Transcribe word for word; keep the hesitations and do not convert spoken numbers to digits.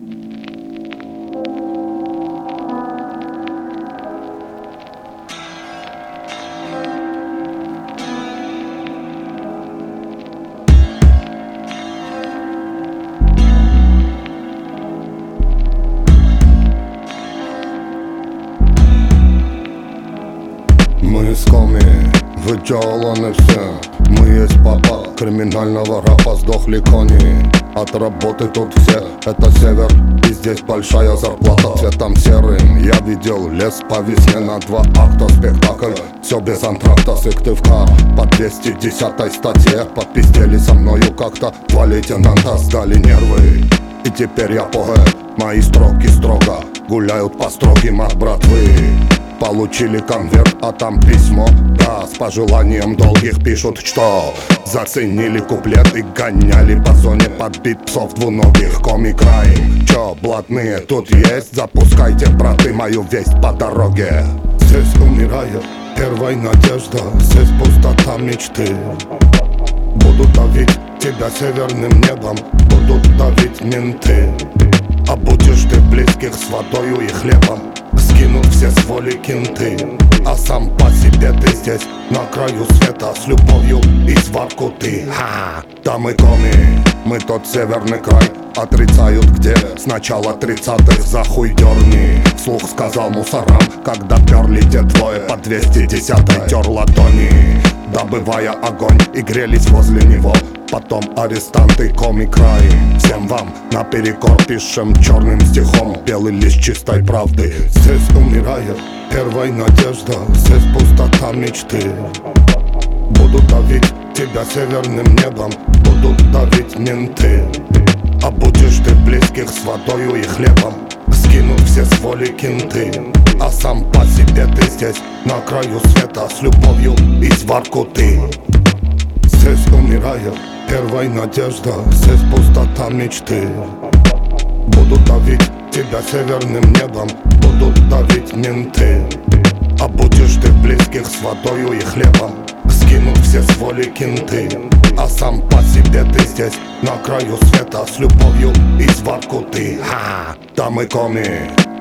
Мы из коми, вы джоланы все. Мы есть папа криминального рэпа, сдохли кони. От работы тут все, это север, и здесь большая зарплата. Цветом серым я видел лес по весне на два акта. Спектакль, все без антракта, сыктывка по двести десятой статье. Подпиздели со мною как-то, два лейтенанта сдали нервы. И теперь я поэт, мои строки строго гуляют по строгим от братвы. Получили конверт, а там письмо, да, с пожеланием долгих пишут, что заценили куплет и гоняли по зоне подбит псов двуногих. Комик-райм, чё, блатные тут есть? Запускайте, браты, мою весть по дороге. Здесь умирает первая надежда, здесь пустота мечты. Будут давить тебя северным небом, будут давить менты. А будешь ты близких с водою и хлебом, скинут все с воли кенты. А сам по себе ты здесь, на краю света, с любовью и сварку ты. Ха! Да мы коми, мы тот северный край, отрицают где с начала тридцатых за хуй дерни. Слух сказал мусорам, когда перли те двое по двести десятой тер ладони, добывая огонь, и грелись возле него. Потом арестанты, комик-рай. Всем вам наперекор пишем черным стихом белый лист чистой правды. Здесь умирает первая надежда, здесь пустота мечты. Будут давить тебя северным небом, будут давить менты. А будешь ты близких с водою и хлебом, скинут все с воли кенты. А сам по себе ты здесь, на краю света, с любовью и сварку ты. Здесь умирает первая надежда, здесь пустота мечты. Будут давить тебя северным небом, будут давить менты. А будешь ты близких с водою и хлебом, скинут все с воли кенты. А сам по себе ты здесь, на краю света, с любовью и сварку ты. Ха! Да мы коми,